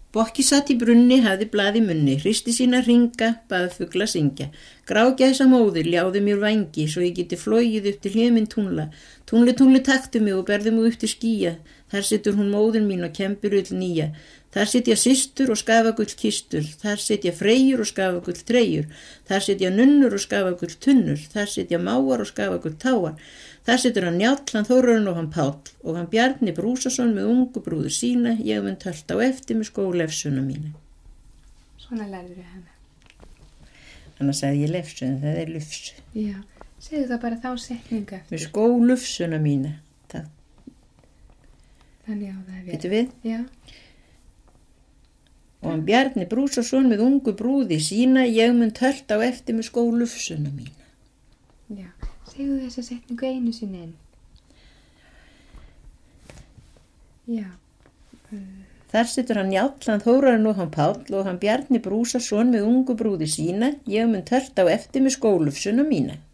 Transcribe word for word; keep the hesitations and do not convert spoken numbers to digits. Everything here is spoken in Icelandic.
Bokki satt í brunni, hafði blað í munni, hristi sína hringa, bað fugla syngja. Grágæsa móðir, ljáðu mér vængi, svo ég geti flogið upp til himinn tungla. Tungli, tungli, taktu mig og berðu mig upp til skýja. Þar situr hún móðir mín og kembir ull nýja. Þar sitja systur og skafagull kistur. Þar sitja freyjur og skafagull treyjur. Þar sitja nunnur og skafagull tunnur. Þar sitja máar og skafagull táar. Þar situr hann Njáll, hann Þórarinn og hann Páll og hann Bjarni Brúsason með ungu brúður sína. Ég mun tölt á eftir með skólefsuna mína. Svona lærður ég hana. Annars sagði ég lefsu en það er lufsu. Já, segðu það bara þá setningu eftir. Með skólufsuna mína. Það. Þannig á það er við. Getur við? Já. Og hann Bjarni Brúsason með ungu brúði sína. Ég mun tölt á eftir með skólufsuna mína. Já. Segðu þessa setningu einu sinni enn. Já. Þar situr hann Njáll, hann Þórarinn og hann Páll og hann Bjarni Brúsason með ungu brúði sína. Ég mun tölt á eftir með skólufsuna mína.